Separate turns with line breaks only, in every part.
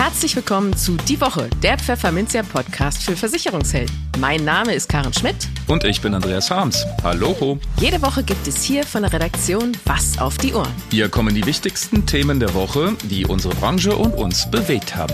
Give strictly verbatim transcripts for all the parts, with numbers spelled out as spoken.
Herzlich willkommen zu Die Woche, der Pfefferminzia-Podcast für Versicherungshelden. Mein Name ist Karen Schmidt.
Und ich bin Andreas Harms. Hallo.
Jede Woche gibt es hier von der Redaktion was auf die Ohren.
Hier kommen die wichtigsten Themen der Woche, die unsere Branche und uns bewegt haben.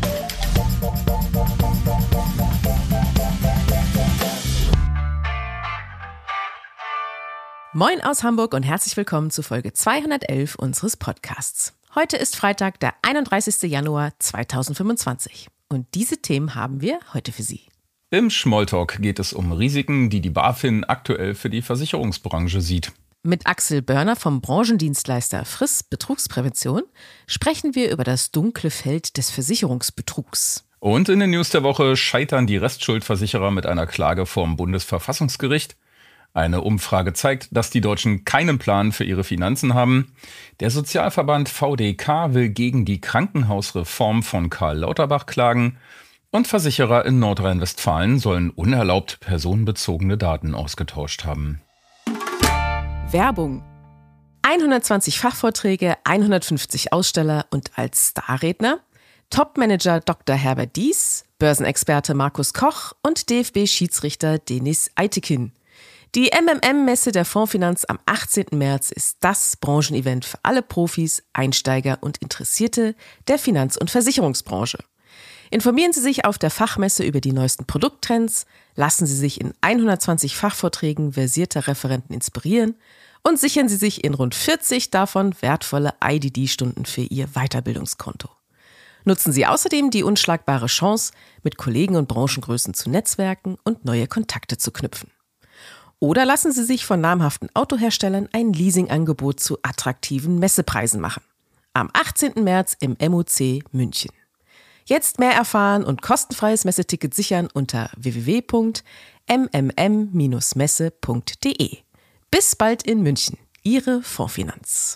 Moin aus Hamburg und herzlich willkommen zu Folge zweihundertelf unseres Podcasts. Heute ist Freitag, der einunddreißigster Januar zweitausendfünfundzwanzig. Und diese Themen haben wir heute für Sie.
Im Smalltalk geht es um Risiken, die die BaFin aktuell für die Versicherungsbranche sieht.
Mit Axel Börner vom Branchendienstleister Friss Betrugsprävention sprechen wir über das dunkle Feld des Versicherungsbetrugs.
Und in den News der Woche scheitern die Restschuldversicherer mit einer Klage vorm Bundesverfassungsgericht. Eine Umfrage zeigt, dass die Deutschen keinen Plan für ihre Finanzen haben. Der Sozialverband V D K will gegen die Krankenhausreform von Karl Lauterbach klagen. Und Versicherer in Nordrhein-Westfalen sollen unerlaubt personenbezogene Daten ausgetauscht haben.
Werbung. hundertzwanzig Fachvorträge, hundertfünfzig Aussteller und als Starredner Topmanager Doktor Herbert Dies, Börsenexperte Markus Koch und D F B-Schiedsrichter Denis Eitekin. Die M M M-Messe der Fondsfinanz am achtzehnten März ist das Branchenevent für alle Profis, Einsteiger und Interessierte der Finanz- und Versicherungsbranche. Informieren Sie sich auf der Fachmesse über die neuesten Produkttrends, lassen Sie sich in hundertzwanzig Fachvorträgen versierter Referenten inspirieren und sichern Sie sich in rund vierzig davon wertvolle I D D-Stunden für Ihr Weiterbildungskonto. Nutzen Sie außerdem die unschlagbare Chance, mit Kollegen und Branchengrößen zu netzwerken und neue Kontakte zu knüpfen. Oder lassen Sie sich von namhaften Autoherstellern ein Leasingangebot zu attraktiven Messepreisen machen. Am achtzehnten März im M O C München. Jetzt mehr erfahren und kostenfreies Messeticket sichern unter w w w punkt m m m Bindestrich messe punkt d e. Bis bald in München. Ihre Fondsfinanz.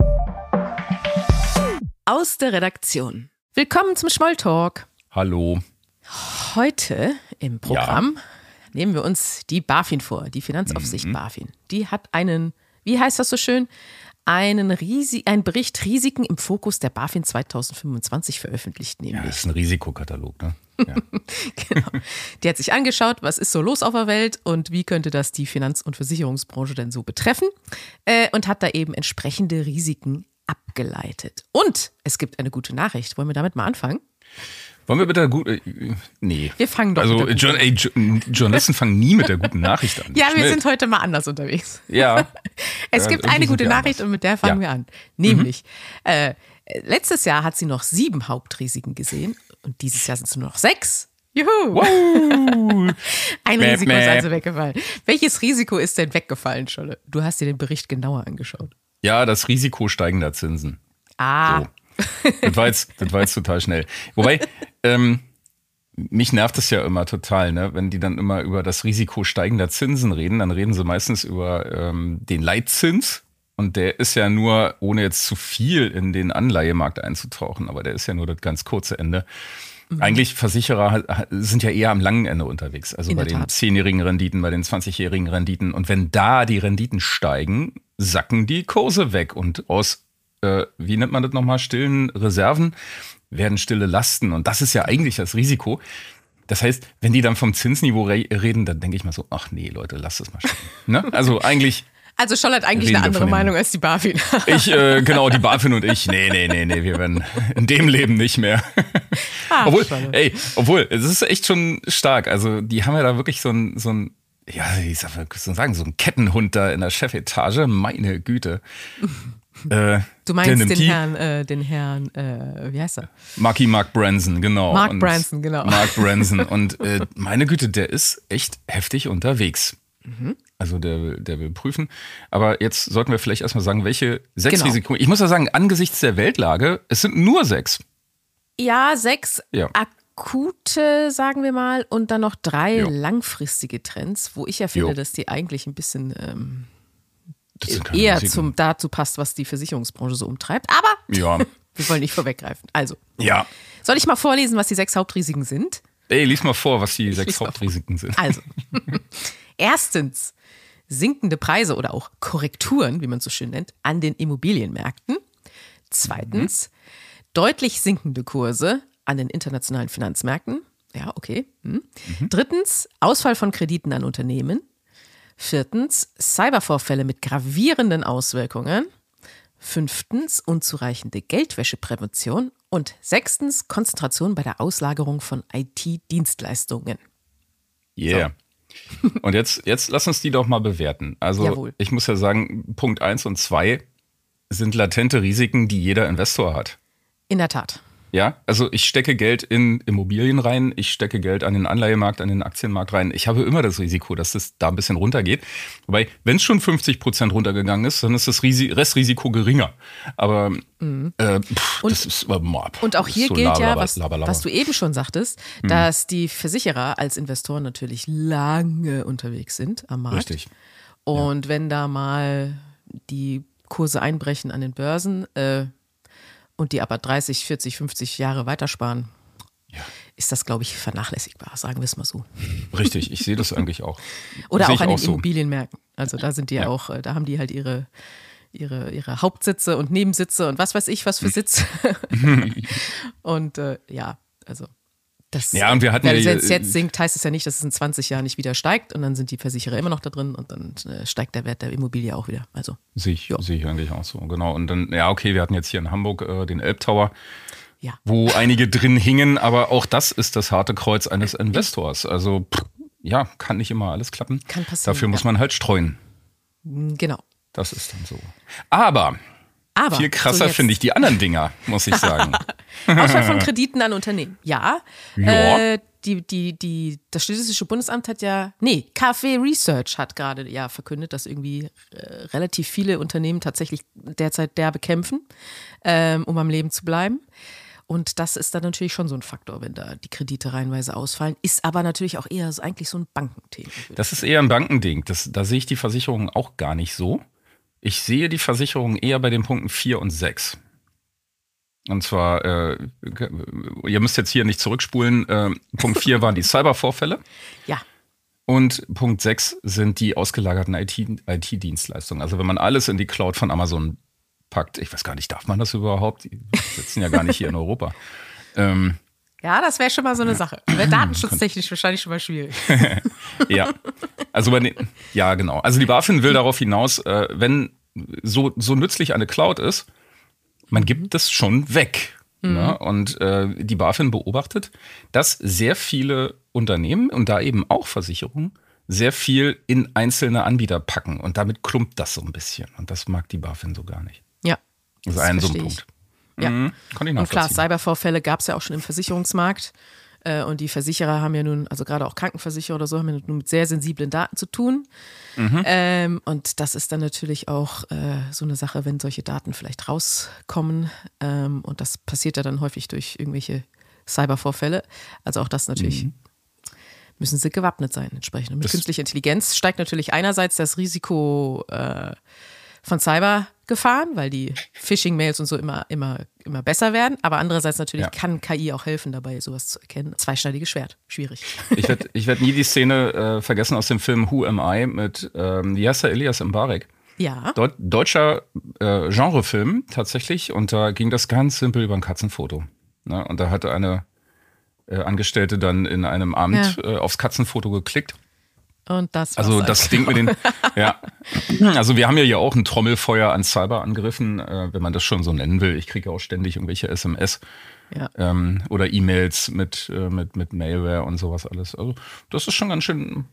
Aus der Redaktion. Willkommen zum Smalltalk.
Hallo.
Heute im Programm...
Ja.
Nehmen wir uns die BaFin vor, die Finanzaufsicht
mhm.
BaFin. Die hat einen, wie heißt das so schön, einen, Risi- einen Bericht Risiken im Fokus der BaFin zweitausendfünfundzwanzig veröffentlicht. Nämlich.
Ja, das ist ein Risikokatalog, ne? Ja.
Genau. Die hat sich angeschaut, was ist so los auf der Welt und wie könnte das die Finanz- und Versicherungsbranche denn so betreffen äh, und hat da eben entsprechende Risiken abgeleitet. Und es gibt eine gute Nachricht. Wollen wir damit mal anfangen?
Wollen wir bitte gut... Äh, nee.
Wir fangen doch
also,
mit der
jo- ey, jo- Journalisten fangen nie mit der guten Nachricht an.
Ja, wir
Schnell.
sind heute mal anders unterwegs.
Ja.
Es
Ja,
gibt
irgendwie
eine
sind
gute
wir
Nachricht
anders.
und mit der fangen
Ja.
wir an. Nämlich, mhm. äh, letztes Jahr hat sie noch sieben Hauptrisiken gesehen und dieses Jahr sind es nur noch sechs. Juhu!
Wow.
Ein
Mäh,
Risiko
mäh.
ist also weggefallen. Welches Risiko ist denn weggefallen, Scholle? Du hast dir den Bericht genauer angeschaut.
Ja, das Risiko steigender Zinsen.
Ah.
So. Das war jetzt, das war jetzt total schnell. Wobei, ähm, mich nervt es ja immer total, ne? Wenn die dann immer über das Risiko steigender Zinsen reden, dann reden sie meistens über ähm, den Leitzins. Und der ist ja nur, ohne jetzt zu viel in den Anleihemarkt einzutauchen, aber der ist ja nur das ganz kurze Ende. Mhm. Eigentlich Versicherer sind ja eher am langen Ende unterwegs. Also
In
bei
der
den
Tat.
zehnjährigen Renditen, bei den zwanzigjährigen Renditen. Und wenn da die Renditen steigen, sacken die Kurse weg. Und aus, äh, wie nennt man das nochmal, stillen Reserven werden stille Lasten. Und das ist ja eigentlich das Risiko. Das heißt, wenn die dann vom Zinsniveau re- reden, dann denke ich mal so, ach nee, Leute, lasst es mal stehen. Ne? Also eigentlich...
Also Scholle hat eigentlich
Reden
eine
wir
andere
von dem-
Meinung als die BaFin.
Ich, äh, genau, die BaFin und ich, nee, nee, nee, nee, wir werden in dem Leben nicht mehr.
Ah,
obwohl,
Scholle.
ey, obwohl, es ist echt schon stark. Also, die haben ja da wirklich so ein, so ein, ja, ich sag mal, so sagen, so ein Kettenhund da in der Chefetage, meine Güte. Äh,
Du
der
meinst
nimmt
den
die-
Herrn, äh, den Herrn, äh, wie heißt er?
Marky Mark Branson, genau.
Mark
Und
Branson, genau.
Mark Branson. Und äh, meine Güte, der ist echt heftig unterwegs.
Mhm.
Also der, will- der will prüfen. Aber jetzt sollten wir vielleicht erstmal sagen, welche sechs
Genau.
Risiken. Ich muss ja sagen, angesichts der Weltlage, es sind nur sechs.
Ja, sechs
Ja.
akute, sagen wir mal, und dann noch drei
Jo.
langfristige Trends, wo ich ja finde,
Jo.
dass die eigentlich ein bisschen ähm,
Das sind keine
eher
Risiken.
zum, dazu passt, was die Versicherungsbranche so umtreibt. Aber
Ja.
wir wollen nicht vorweggreifen. Also,
Ja.
soll ich mal vorlesen, was die sechs Hauptrisiken sind?
Ey, lies mal vor, was die
lies
sechs
mal
Hauptrisiken sind.
Also, erstens, sinkende Preise oder auch Korrekturen, wie man es so schön nennt, an den Immobilienmärkten. Zweitens, deutlich sinkende Kurse an den internationalen Finanzmärkten. Ja, okay. Hm. Mhm. Drittens, Ausfall von Krediten an Unternehmen. Viertens, Cybervorfälle mit gravierenden Auswirkungen. Fünftens, unzureichende Geldwäscheprävention. Und sechstens, Konzentration bei der Auslagerung von I T-Dienstleistungen.
Yeah. So. Und jetzt, jetzt lass uns die doch mal bewerten. Also
Jawohl.
Ich muss ja sagen, Punkt eins und zwei sind latente Risiken, die jeder Investor hat.
In der Tat.
Ja, also ich stecke Geld in Immobilien rein, ich stecke Geld an den Anleihemarkt, an den Aktienmarkt rein. Ich habe immer das Risiko, dass das da ein bisschen runtergeht. Wobei, wenn es schon fünfzig Prozent runtergegangen ist, dann ist das Restrisiko geringer. Aber mhm. äh, pff,
und,
das ist... Mob,
und auch hier
so
gilt
laber,
ja, was,
laber, laber.
was du eben schon sagtest, mhm. dass die Versicherer als Investoren natürlich lange unterwegs sind am Markt.
Richtig.
Und ja. wenn da mal die Kurse einbrechen an den Börsen, äh, und die aber dreißig, vierzig, fünfzig Jahre weitersparen, ja. ist das, glaube ich, vernachlässigbar, sagen wir es mal so.
Richtig, ich sehe das eigentlich auch.
Oder auch an den
auch so.
Immobilienmärkten. Also da sind die ja auch, da haben die halt ihre, ihre, ihre Hauptsitze und Nebensitze und was weiß ich, was für Sitze. und äh, ja, also das,
ja, und wir hatten
wenn
ja,
es jetzt sinkt, heißt es ja nicht, dass es in zwanzig Jahren nicht wieder steigt und dann sind die Versicherer immer noch da drin und dann äh, steigt der Wert der Immobilie auch wieder. Also
sehe ich, sehe ich eigentlich auch so, genau. Und dann, ja, okay, wir hatten jetzt hier in Hamburg äh, den Elbtower,
ja. wo
einige drin hingen, aber auch das ist das harte Kreuz eines Investors. Also pff, ja, kann nicht immer alles klappen.
Kann passieren.
Dafür muss man halt streuen.
Genau.
Das ist dann so. Aber,
aber
viel krasser so finde ich die anderen Dinger, muss ich sagen.
Ausfall von Krediten an Unternehmen. Ja.
ja.
Äh, die, die, die, das Statistische Bundesamt hat ja, nee, KfW Research hat gerade ja verkündet, dass irgendwie äh, relativ viele Unternehmen tatsächlich derzeit derbe kämpfen, ähm, um am Leben zu bleiben. Und das ist dann natürlich schon so ein Faktor, wenn da die Kredite reihenweise ausfallen. Ist aber natürlich auch eher so, eigentlich so ein Bankenthema.
Das ist eher ein Bankending. Das, da sehe ich die Versicherungen auch gar nicht so. Ich sehe die Versicherungen eher bei den Punkten vier und sechs. Und zwar, äh, ihr müsst jetzt hier nicht zurückspulen, äh, Punkt vier waren die Cybervorfälle.
Ja.
Und Punkt sechs sind die ausgelagerten I T-Dienstleistungen. Also wenn man alles in die Cloud von Amazon packt, ich weiß gar nicht, darf man das überhaupt? Die sitzen ja gar nicht hier in Europa. Ähm,
ja, das wäre schon mal so eine Sache. Wäre datenschutztechnisch wahrscheinlich schon mal schwierig.
ja, also bei den, ja genau. Also die BaFin will darauf hinaus, äh, wenn so, so nützlich eine Cloud ist, man gibt das schon weg. Mhm. Ne? Und äh, die BaFin beobachtet, dass sehr viele Unternehmen und da eben auch Versicherungen sehr viel in einzelne Anbieter packen. Und damit klumpt das so ein bisschen. Und das mag die BaFin so gar nicht.
Ja.
Das ist ein so ein Punkt.
Ja.
Mhm, kann ich
und klar, Cybervorfälle gab es ja auch schon im Versicherungsmarkt. Und die Versicherer haben ja nun, also gerade auch Krankenversicherer oder so, haben ja nun mit sehr sensiblen Daten zu tun. Mhm. Ähm, und das ist dann natürlich auch äh, so eine Sache, wenn solche Daten vielleicht rauskommen. Ähm, und das passiert ja dann häufig durch irgendwelche Cybervorfälle. Also auch das natürlich, mhm. müssen sie gewappnet sein entsprechend. Und mit das künstlicher Intelligenz steigt natürlich einerseits das Risiko äh, von Cybergefahren, weil die Phishing-Mails und so immer, immer, immer besser werden. Aber andererseits natürlich ja. kann K I auch helfen, dabei sowas zu erkennen. Zweischneidiges Schwert, schwierig.
Ich werde ich werd nie die Szene äh, vergessen aus dem Film Who Am I mit, ähm, wie heißt der, Elias Mbarek?
Ja.
Deut- deutscher äh, Genrefilm tatsächlich. Und da ging das ganz simpel über ein Katzenfoto. Ne? Und da hatte eine äh, Angestellte dann in einem Amt ja. äh, aufs Katzenfoto geklickt.
Und das
Also das Ding mit den, ja, also wir haben ja hier auch ein Trommelfeuer an Cyberangriffen, äh, wenn man das schon so nennen will. Ich kriege auch ständig irgendwelche S M S
ja.
ähm, oder E-Mails mit, äh, mit, mit Malware und sowas alles. Also das ist schon ganz schön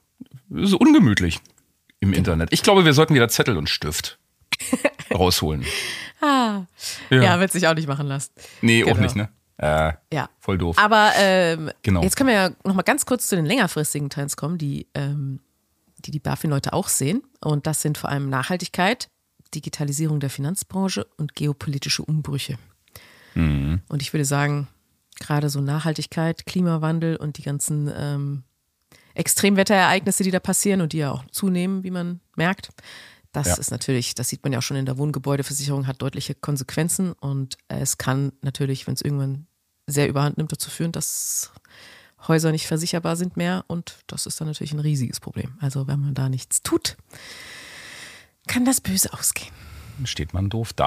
ist ungemütlich im genau. Internet. Ich glaube, wir sollten wieder Zettel und Stift rausholen.
ah. ja. ja, wird sich auch nicht machen lassen.
Nee,
genau.
auch nicht, ne? Äh,
ja.
Voll doof.
Aber ähm,
genau.
jetzt können wir ja noch mal ganz kurz zu den längerfristigen Trends kommen, die ähm, die, die BaFin-Leute auch sehen. Und das sind vor allem Nachhaltigkeit, Digitalisierung der Finanzbranche und geopolitische Umbrüche.
Mhm.
Und ich würde sagen, gerade so Nachhaltigkeit, Klimawandel und die ganzen ähm, Extremwetterereignisse, die da passieren und die ja auch zunehmen, wie man merkt, das ja. ist natürlich, das sieht man ja auch schon in der Wohngebäudeversicherung, hat deutliche Konsequenzen und es kann natürlich, wenn es irgendwann sehr überhand nimmt, dazu führen, dass Häuser nicht versicherbar sind mehr und das ist dann natürlich ein riesiges Problem. Also wenn man da nichts tut, kann das böse ausgehen.
Dann steht man doof da.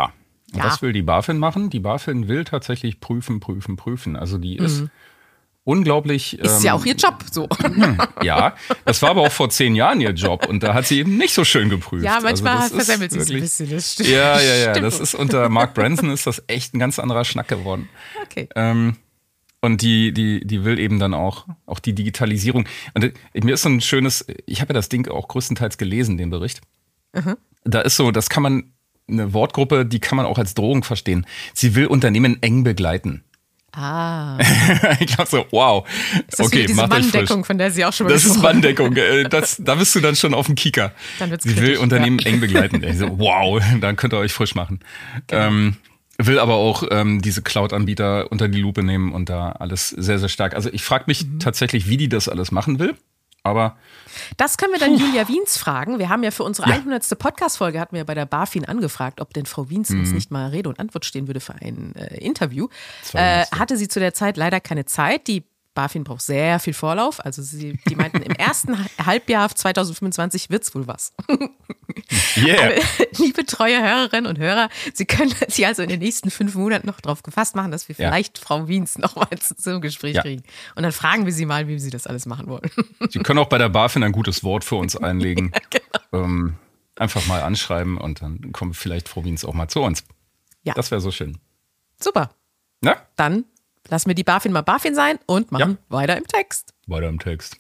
Und
Ja.
was will die BaFin machen? Die BaFin will tatsächlich prüfen, prüfen, prüfen. Also die ist unglaublich.
Ist
ähm,
ja auch ihr Job so.
Ja, das war aber auch vor zehn Jahren ihr Job und da hat sie eben nicht so schön geprüft.
Ja, manchmal
also das
versemmelt
ist
sie es ein
wirklich-
bisschen. Das stimmt.
Ja, ja, ja.
Stimmt.
Das ist unter Mark Branson ist das echt ein ganz anderer Schnack geworden.
Okay.
Ähm, und die, die, die will eben dann auch, auch die Digitalisierung. Und äh, mir ist so ein schönes, ich habe ja das Ding auch größtenteils gelesen, den Bericht. Da ist so, das kann man, eine Wortgruppe, die kann man auch als Drohung verstehen. Sie will Unternehmen eng begleiten.
Ah.
Ich glaube so, wow.
Ist das
Okay,
wieder diese
macht euch frisch.
Manndeckung, von der Sie auch schon mal
Das ist
gesprochen haben?
Manndeckung. Äh, Das, da bist du dann schon auf dem Kieker.
Dann wird's
Sie will
kritisch,
Unternehmen
ja.
eng begleiten. Ich so, wow, dann könnt ihr euch frisch machen.
Genau.
Ähm, will aber auch ähm, diese Cloud-Anbieter unter die Lupe nehmen und da alles sehr, sehr stark. Also ich frage mich
Mhm.
tatsächlich, wie die das alles machen will. Aber
Das können wir dann Julia Wiens fragen. Wir haben ja für unsere
Ja.
hundertste Podcast-Folge hatten wir bei der BaFin angefragt, ob denn Frau Wiens
Mhm.
uns nicht mal Rede und Antwort stehen würde für ein äh, Interview. Äh,
zweihundertste.
hatte sie zu der Zeit leider keine Zeit. Die BaFin braucht sehr viel Vorlauf. Also sie, die meinten, im ersten Halbjahr zwanzig fünfundzwanzig wird's wohl was.
yeah.
Liebe treue Hörerinnen und Hörer, Sie können sich also in den nächsten fünf Monaten noch darauf gefasst machen, dass wir
Ja.
vielleicht Frau Wiens noch mal zu- zum Gespräch
Ja.
kriegen. Und dann fragen wir sie mal, wie sie das alles machen wollen.
Sie können auch bei der BaFin ein gutes Wort für uns einlegen.
genau.
ähm, einfach mal anschreiben und dann kommt vielleicht Frau Wiens auch mal zu uns.
Ja.
Das wäre so schön.
Super.
Na,
Dann lassen wir die BaFin mal BaFin sein und machen weiter im Text.
weiter im Text.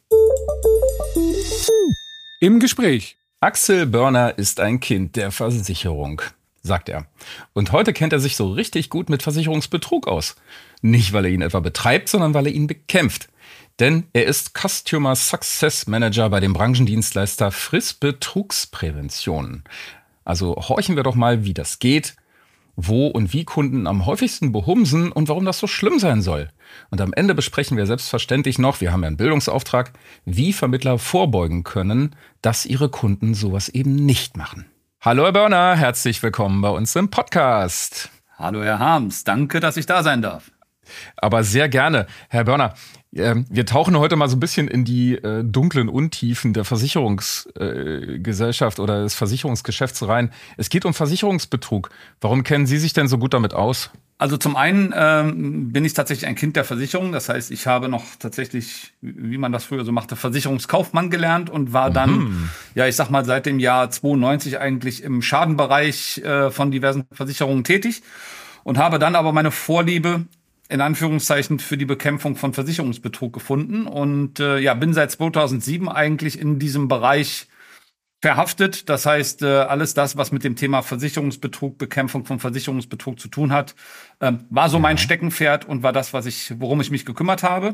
Im Gespräch.
Axel Börner ist ein Kind der Versicherung, sagt er. Und heute kennt er sich so richtig gut mit Versicherungsbetrug aus. Nicht, weil er ihn etwa betreibt, sondern weil er ihn bekämpft. Denn er ist Customer Success Manager bei dem Branchendienstleister Friss Betrugsprävention. Also horchen wir doch mal, wie das geht, wo und wie Kunden am häufigsten behumsen und warum das so schlimm sein soll. Und am Ende besprechen wir selbstverständlich noch, wir haben ja einen Bildungsauftrag, wie Vermittler vorbeugen können, dass ihre Kunden sowas eben nicht machen. Hallo Herr Börner, herzlich willkommen bei uns im Podcast.
Hallo Herr Harms, danke, dass ich da sein darf.
Aber sehr gerne. Herr Börner, ähm, wir tauchen heute mal so ein bisschen in die äh, dunklen Untiefen der Versicherungsgesellschaft äh, oder des Versicherungsgeschäfts rein. Es geht um Versicherungsbetrug. Warum kennen Sie sich denn so gut damit aus?
Also zum einen ähm, bin ich tatsächlich ein Kind der Versicherung. Das heißt, ich habe noch tatsächlich, wie man das früher so machte, Versicherungskaufmann gelernt und war dann, ja, ich sag mal, seit dem Jahr zweiundneunzig eigentlich im Schadenbereich äh, von diversen Versicherungen tätig und habe dann aber meine Vorliebe in Anführungszeichen für die Bekämpfung von Versicherungsbetrug gefunden und äh, ja, bin seit zweitausendsieben eigentlich in diesem Bereich verhaftet. Das heißt, äh, alles das, was mit dem Thema Versicherungsbetrug, Bekämpfung von Versicherungsbetrug zu tun hat, ähm, war so mein Steckenpferd und war das, was ich, worum ich mich gekümmert habe.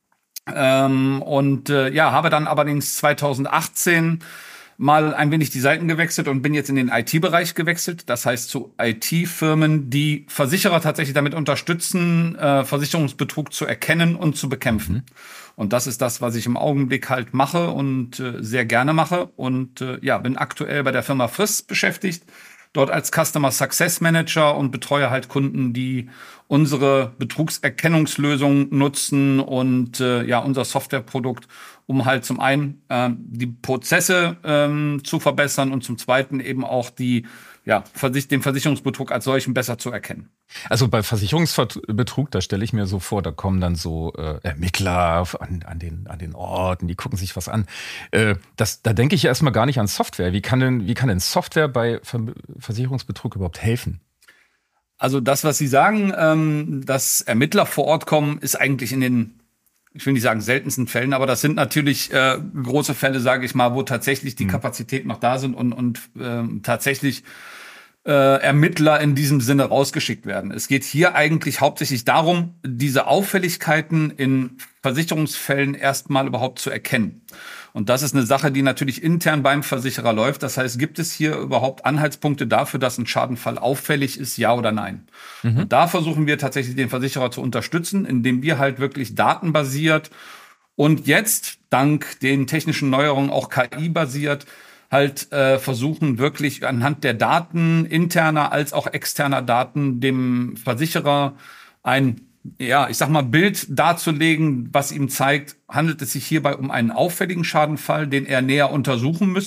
Ähm, und äh, ja, habe dann allerdings zweitausendachtzehn mal ein wenig die Seiten gewechselt und bin jetzt in den I T-Bereich gewechselt. Das heißt zu I T-Firmen, die Versicherer tatsächlich damit unterstützen, äh, Versicherungsbetrug zu erkennen und zu bekämpfen. Und das ist das, was ich im Augenblick halt mache und äh, sehr gerne mache. Und äh, ja, bin aktuell bei der Firma Friss beschäftigt, dort als Customer Success Manager und betreue halt Kunden, die unsere Betrugserkennungslösung nutzen und äh, ja, unser Softwareprodukt, um halt zum einen äh, die Prozesse ähm, zu verbessern und zum zweiten eben auch die, ja, Versich- den Versicherungsbetrug als solchen besser zu erkennen.
Also bei Versicherungsbetrug, da stelle ich mir so vor, da kommen dann so äh, Ermittler an, an, den, an den Orten, die gucken sich was an. Äh, das, da denke ich ja erstmal gar nicht an Software. Wie kann denn, wie kann denn Software bei Ver Versicherungsbetrug überhaupt helfen?
Also das, was Sie sagen, ähm, dass Ermittler vor Ort kommen, ist eigentlich in den, ich will nicht sagen seltensten Fällen, aber das sind natürlich äh, große Fälle, sage ich mal, wo tatsächlich die Kapazitäten noch da sind und, und ähm, tatsächlich äh, Ermittler in diesem Sinne rausgeschickt werden. Es geht hier eigentlich hauptsächlich darum, diese Auffälligkeiten in Versicherungsfällen erstmal überhaupt zu erkennen. Und das ist eine Sache, die natürlich intern beim Versicherer läuft. Das heißt, gibt es hier überhaupt Anhaltspunkte dafür, dass ein Schadenfall auffällig ist, ja oder nein? Mhm. Und da versuchen wir tatsächlich den Versicherer zu unterstützen, indem wir halt wirklich datenbasiert und jetzt dank den technischen Neuerungen auch K I-basiert halt äh, versuchen, wirklich anhand der Daten, interner als auch externer Daten, dem Versicherer ein, ja, ich sag mal, Bild darzulegen, was ihm zeigt, handelt es sich hierbei um einen auffälligen Schadenfall, den er näher untersuchen müsste,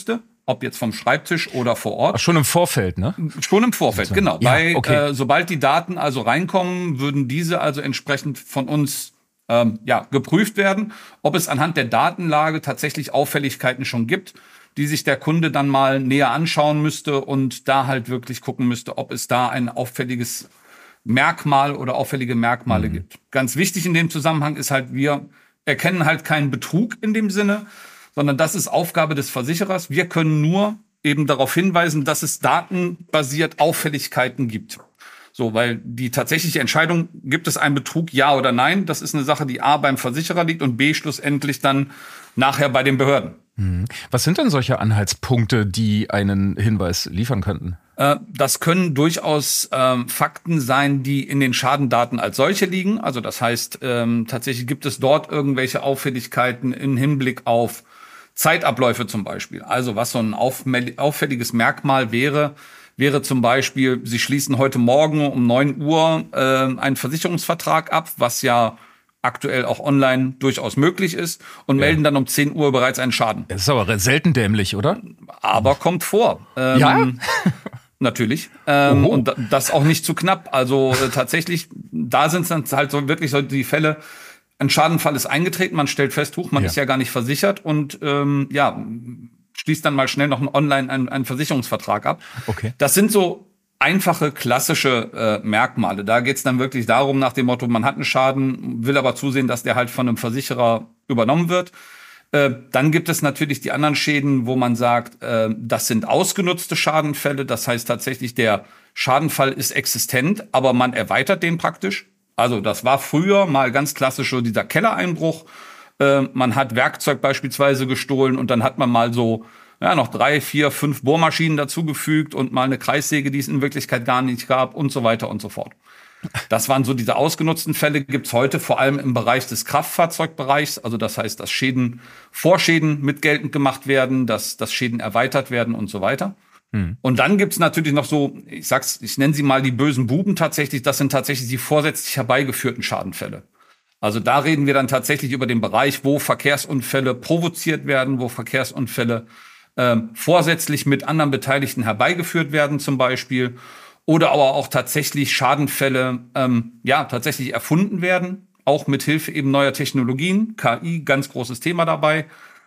ob jetzt vom Schreibtisch oder vor Ort.
Ach, schon im Vorfeld, ne?
Schon im Vorfeld, genau.
Ja,
Bei,
okay.
äh, sobald die Daten also reinkommen, würden diese also entsprechend von uns ähm, ja, geprüft werden, ob es anhand der Datenlage tatsächlich Auffälligkeiten schon gibt, die sich der Kunde dann mal näher anschauen müsste und da halt wirklich gucken müsste, ob es da ein auffälliges Merkmal oder auffällige Merkmale mhm. gibt. Ganz wichtig in dem Zusammenhang ist halt, wir erkennen halt keinen Betrug in dem Sinne, sondern das ist Aufgabe des Versicherers. Wir können nur eben darauf hinweisen, dass es datenbasiert Auffälligkeiten gibt. So, weil die tatsächliche Entscheidung, gibt es einen Betrug, ja oder nein, das ist eine Sache, die A beim Versicherer liegt und B schlussendlich dann nachher bei den Behörden.
Was sind denn solche Anhaltspunkte, die einen Hinweis liefern könnten?
Äh, das können durchaus ähm, Fakten sein, die in den Schadendaten als solche liegen. Also das heißt, ähm, tatsächlich gibt es dort irgendwelche Auffälligkeiten im Hinblick auf Zeitabläufe zum Beispiel. Also was so ein auffälliges Merkmal wäre, wäre zum Beispiel, Sie schließen heute Morgen um neun Uhr äh, einen Versicherungsvertrag ab, was ja aktuell auch online durchaus möglich ist, und ja. melden dann um zehn Uhr bereits einen Schaden.
Das ist aber selten dämlich, oder?
Aber kommt vor. Ähm,
ja?
Natürlich. Ähm, und das auch nicht zu knapp. Also äh, tatsächlich, da sind es dann halt so wirklich so die Fälle, ein Schadenfall ist eingetreten, man stellt fest, huch, man ja. ist ja gar nicht versichert und ähm, ja, schließt dann mal schnell noch online einen, einen Versicherungsvertrag ab.
Okay.
Das sind so einfache, klassische äh, Merkmale. Da geht es dann wirklich darum, nach dem Motto, man hat einen Schaden, will aber zusehen, dass der halt von einem Versicherer übernommen wird. Äh, dann gibt es natürlich die anderen Schäden, wo man sagt, äh, das sind ausgenutzte Schadenfälle. Das heißt tatsächlich, der Schadenfall ist existent, aber man erweitert den praktisch. Also das war früher mal ganz klassisch so dieser Kellereinbruch. Äh, man hat Werkzeug beispielsweise gestohlen und dann hat man mal so ja, noch drei, vier, fünf Bohrmaschinen dazugefügt und mal eine Kreissäge, die es in Wirklichkeit gar nicht gab und so weiter und so fort. Das waren so diese ausgenutzten Fälle, gibt's heute vor allem im Bereich des Kraftfahrzeugbereichs. Also das heißt, dass Schäden, Vorschäden mit geltend gemacht werden, dass, dass Schäden erweitert werden und so weiter. Hm. Und dann gibt's natürlich noch so, ich sag's, ich nenne sie mal die bösen Buben tatsächlich, das sind tatsächlich die vorsätzlich herbeigeführten Schadenfälle. Also da reden wir dann tatsächlich über den Bereich, wo Verkehrsunfälle provoziert werden, wo Verkehrsunfälle ähm, vorsätzlich mit anderen Beteiligten herbeigeführt werden zum Beispiel. Oder aber auch tatsächlich Schadenfälle, ähm, ja, tatsächlich erfunden werden, auch mit Hilfe eben neuer Technologien, K I, ganz großes Thema dabei,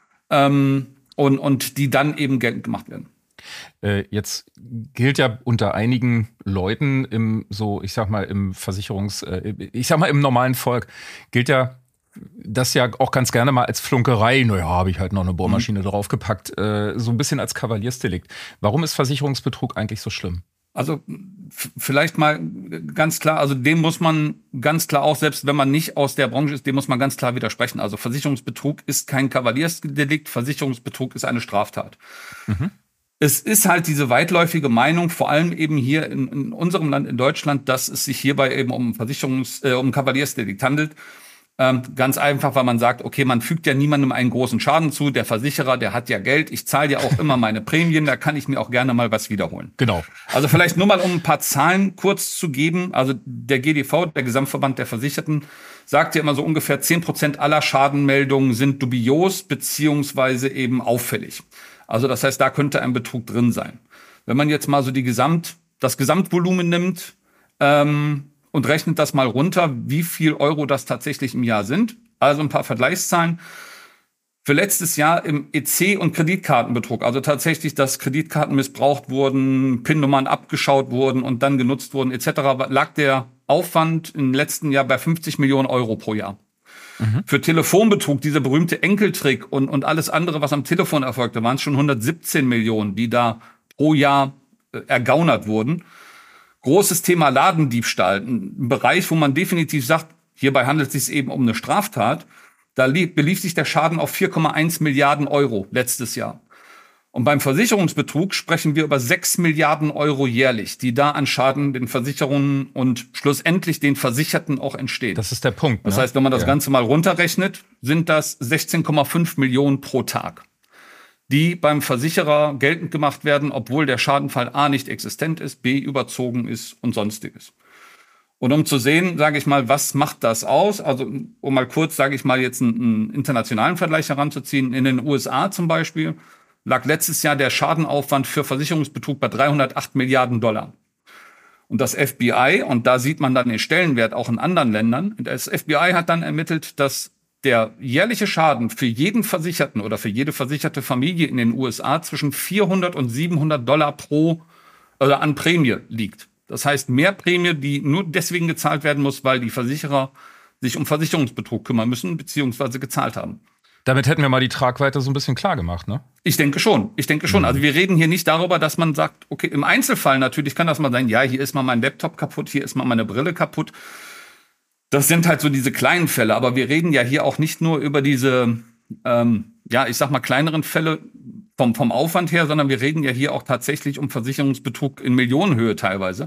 ähm, und, und die dann eben geltend gemacht werden.
Äh, jetzt gilt ja unter einigen Leuten im, so, ich sag mal, im Versicherungs-, äh, ich sag mal, im normalen Volk, gilt ja das ja auch ganz gerne mal als Flunkerei. Naja, habe ich halt noch eine Bohrmaschine mhm. draufgepackt, äh, so ein bisschen als Kavaliersdelikt. Warum ist Versicherungsbetrug eigentlich so schlimm?
Also f- vielleicht mal ganz klar, also dem muss man ganz klar auch, selbst wenn man nicht aus der Branche ist, dem muss man ganz klar widersprechen. Also Versicherungsbetrug ist kein Kavaliersdelikt, Versicherungsbetrug ist eine Straftat. Mhm. Es ist halt diese weitläufige Meinung, vor allem eben hier in, in unserem Land, in Deutschland, dass es sich hierbei eben um Versicherungs-, äh, um Kavaliersdelikt handelt. Ähm, ganz einfach, weil man sagt, okay, man fügt ja niemandem einen großen Schaden zu. Der Versicherer, der hat ja Geld. Ich zahle ja auch immer meine Prämien. Da kann ich mir auch gerne mal was wiederholen.
Genau.
Also vielleicht nur mal, um ein paar Zahlen kurz zu geben. Also der G D V, der Gesamtverband der Versicherten, sagt ja immer so ungefähr zehn Prozent aller Schadenmeldungen sind dubios beziehungsweise eben auffällig. Also das heißt, da könnte ein Betrug drin sein. Wenn man jetzt mal so die Gesamt, das Gesamtvolumen nimmt, ähm, und rechnet das mal runter, wie viel Euro das tatsächlich im Jahr sind. Also ein paar Vergleichszahlen. Für letztes Jahr im E C- und Kreditkartenbetrug, also tatsächlich, dass Kreditkarten missbraucht wurden, PIN-Nummern abgeschaut wurden und dann genutzt wurden et cetera, lag der Aufwand im letzten Jahr bei fünfzig Millionen Euro pro Jahr. Mhm. Für Telefonbetrug, dieser berühmte Enkeltrick und, und alles andere, was am Telefon erfolgte, waren es schon hundertsiebzehn Millionen, die da pro Jahr äh, ergaunert wurden. Großes Thema Ladendiebstahl, ein Bereich, wo man definitiv sagt, hierbei handelt es sich eben um eine Straftat. Da belief sich der Schaden auf vier Komma eins Milliarden Euro letztes Jahr. Und beim Versicherungsbetrug sprechen wir über sechs Milliarden Euro jährlich, die da an Schaden den Versicherungen und schlussendlich den Versicherten auch entstehen.
Das ist der Punkt. Ne?
Das heißt, wenn man das
ja.
Ganze mal runterrechnet, sind das sechzehn Komma fünf Millionen pro Tag, die beim Versicherer geltend gemacht werden, obwohl der Schadenfall A nicht existent ist, B überzogen ist und sonstiges. Und um zu sehen, sage ich mal, was macht das aus? Also um mal kurz, sage ich mal, jetzt einen, einen internationalen Vergleich heranzuziehen. In den U S A zum Beispiel lag letztes Jahr der Schadenaufwand für Versicherungsbetrug bei dreihundertacht Milliarden Dollar. Und das F B I, und da sieht man dann den Stellenwert auch in anderen Ländern, das F B I hat dann ermittelt, dass der jährliche Schaden für jeden Versicherten oder für jede versicherte Familie in den U S A zwischen vierhundert und siebenhundert Dollar pro oder an Prämie liegt. Das heißt, mehr Prämie, die nur deswegen gezahlt werden muss, weil die Versicherer sich um Versicherungsbetrug kümmern müssen, beziehungsweise gezahlt haben.
Damit hätten wir mal die Tragweite so ein bisschen klar gemacht, ne?
Ich denke schon. Ich denke schon.
Mhm.
Also wir reden hier nicht darüber, dass man sagt, okay, im Einzelfall natürlich kann das mal sein, ja, hier ist mal mein Laptop kaputt, hier ist mal meine Brille kaputt. Das sind halt so diese kleinen Fälle. Aber wir reden ja hier auch nicht nur über diese, ähm, ja, ich sag mal, kleineren Fälle vom, vom Aufwand her, sondern wir reden ja hier auch tatsächlich um Versicherungsbetrug in Millionenhöhe teilweise.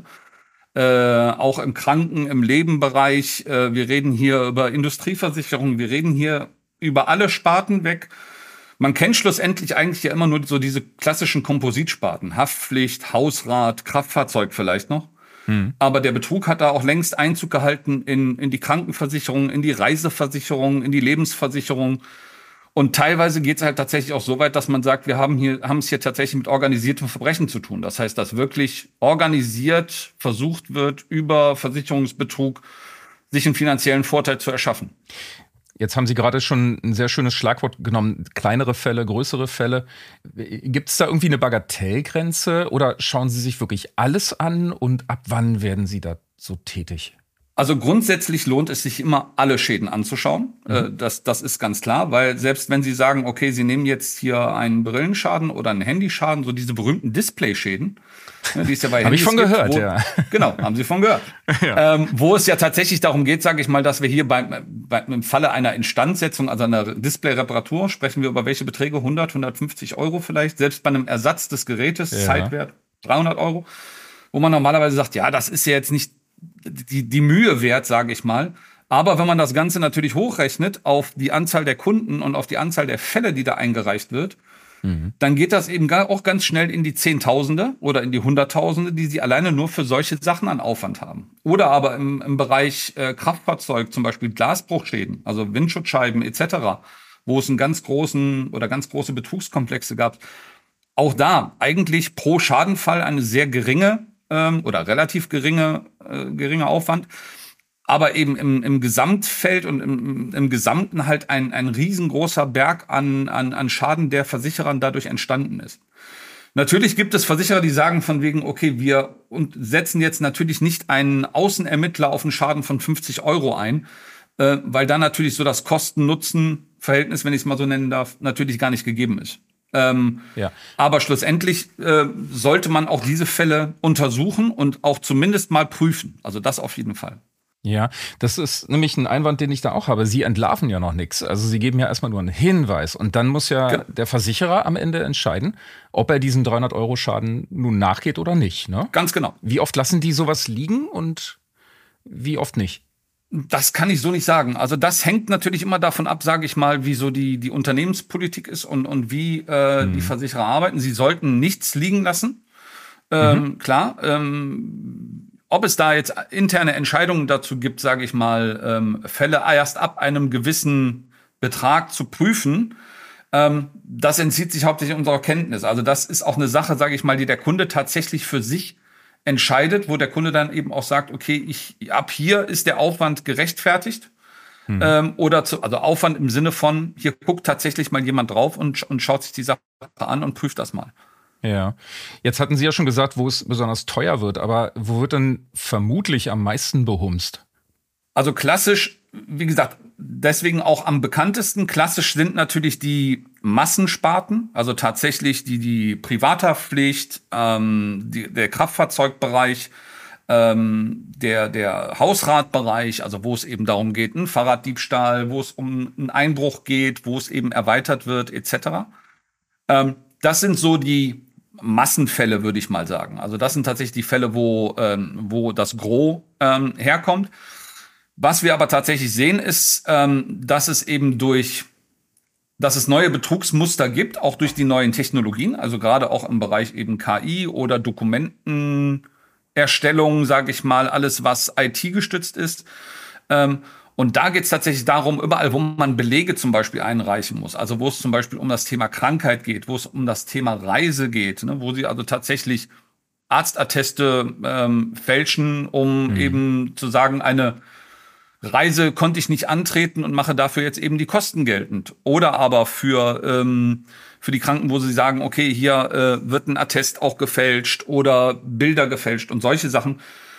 Äh, auch im Kranken-, im Lebenbereich. Äh, wir reden hier über Industrieversicherungen. Wir reden hier über alle Sparten weg. Man kennt schlussendlich eigentlich ja immer nur so diese klassischen Kompositsparten. Haftpflicht, Hausrat, Kraftfahrzeug vielleicht noch. Hm. Aber der Betrug hat da auch längst Einzug gehalten in, in die Krankenversicherung, in die Reiseversicherung, in die Lebensversicherung. Und teilweise geht es halt tatsächlich auch so weit, dass man sagt, wir haben hier haben es hier tatsächlich mit organisiertem Verbrechen zu tun. Das heißt, dass wirklich organisiert versucht wird, über Versicherungsbetrug sich einen finanziellen Vorteil zu erschaffen.
Jetzt haben Sie gerade schon ein sehr schönes Schlagwort genommen, kleinere Fälle, größere Fälle. Gibt es da irgendwie eine Bagatellgrenze oder schauen Sie sich wirklich alles an und ab wann werden Sie da so tätig?
Also grundsätzlich lohnt es sich immer, alle Schäden anzuschauen. Mhm. Das, das ist ganz klar, weil selbst wenn Sie sagen, okay, Sie nehmen jetzt hier einen Brillenschaden oder einen Handyschaden, so diese berühmten Displayschäden, die es ja bei Handys
Habe ich von gehört,
gibt, wo,
ja.
Genau, haben Sie von gehört. Ja. Ähm, wo es ja tatsächlich darum geht, sage ich mal, dass wir hier beim, beim, im Falle einer Instandsetzung, also einer Display-Reparatur, sprechen wir über welche Beträge? hundert, hundertfünfzig Euro vielleicht. Selbst bei einem Ersatz des Gerätes, ja. Zeitwert dreihundert Euro, wo man normalerweise sagt, ja, das ist ja jetzt nicht die, die Mühe wert, sage ich mal. Aber wenn man das Ganze natürlich hochrechnet auf die Anzahl der Kunden und auf die Anzahl der Fälle, die da eingereicht wird, mhm. dann geht das eben auch ganz schnell in die Zehntausende oder in die Hunderttausende, die sie alleine nur für solche Sachen an Aufwand haben. Oder aber im, im Bereich äh, Kraftfahrzeug, zum Beispiel Glasbruchschäden, also Windschutzscheiben et cetera, wo es einen ganz großen oder ganz große Betrugskomplexe gab. Auch da eigentlich pro Schadenfall eine sehr geringe ähm, oder relativ geringe äh, geringer Aufwand. Aber eben im, im Gesamtfeld und im, im Gesamten halt ein, ein riesengroßer Berg an, an, an Schaden, der Versicherern dadurch entstanden ist. Natürlich gibt es Versicherer, die sagen von wegen, okay, wir und setzen jetzt natürlich nicht einen Außenermittler auf einen Schaden von fünfzig Euro ein, äh, weil da natürlich so das Kosten-Nutzen-Verhältnis, wenn ich es mal so nennen darf, natürlich gar nicht gegeben ist. Ähm, ja. Aber schlussendlich äh, sollte man auch diese Fälle untersuchen und auch zumindest mal prüfen. Also das auf jeden Fall.
Ja, das ist nämlich ein Einwand, den ich da auch habe. Sie entlarven ja noch nichts. Also Sie geben ja erstmal nur einen Hinweis. Und dann muss ja genau. der Versicherer am Ende entscheiden, ob er diesen dreihundert Euro Schaden nun nachgeht oder nicht. Ne?
Ganz genau.
Wie oft lassen die sowas liegen und wie oft nicht?
Das kann ich so nicht sagen. Also das hängt natürlich immer davon ab, sage ich mal, wie so die, die Unternehmenspolitik ist und, und wie äh, mhm. die Versicherer arbeiten. Sie sollten nichts liegen lassen. Ähm, mhm. Klar, ähm, ob es da jetzt interne Entscheidungen dazu gibt, sage ich mal, ähm, Fälle erst ab einem gewissen Betrag zu prüfen, ähm, das entzieht sich hauptsächlich unserer Kenntnis. Also das ist auch eine Sache, sage ich mal, die der Kunde tatsächlich für sich entscheidet, wo der Kunde dann eben auch sagt, okay, ich ab hier ist der Aufwand gerechtfertigt. Hm. Ähm, oder zu, also Aufwand im Sinne von, hier guckt tatsächlich mal jemand drauf und, und schaut sich die Sache an und prüft das mal.
Ja, jetzt hatten Sie ja schon gesagt, wo es besonders teuer wird, aber wo wird denn vermutlich am meisten behumst?
Also klassisch, wie gesagt, deswegen auch am bekanntesten. Klassisch sind natürlich die Massensparten, also tatsächlich die, die Privathaftpflicht, ähm, die, der Kraftfahrzeugbereich, ähm, der, der Hausratbereich, also wo es eben darum geht, ein Fahrraddiebstahl, wo es um einen Einbruch geht, wo es eben erweitert wird, et cetera. Ähm, das sind so die Massenfälle, würde ich mal sagen. Also das sind tatsächlich die Fälle, wo, ähm, wo das Gros ähm, herkommt. Was wir aber tatsächlich sehen, ist, ähm, dass es eben durch, dass es neue Betrugsmuster gibt, auch durch die neuen Technologien, also gerade auch im Bereich eben K I oder Dokumentenerstellung, sage ich mal, alles, was I T gestützt ist. Ähm, Und da geht es tatsächlich darum, überall, wo man Belege zum Beispiel einreichen muss, also wo es zum Beispiel um das Thema Krankheit geht, wo es um das Thema Reise geht, ne, wo sie also tatsächlich Arztatteste ähm, fälschen, um mhm. eben zu sagen, eine Reise konnte ich nicht antreten und mache dafür jetzt eben die Kosten geltend. Oder aber für ähm, für die Kranken, wo sie sagen, okay, hier äh, wird ein Attest auch gefälscht oder Bilder gefälscht und solche Sachen.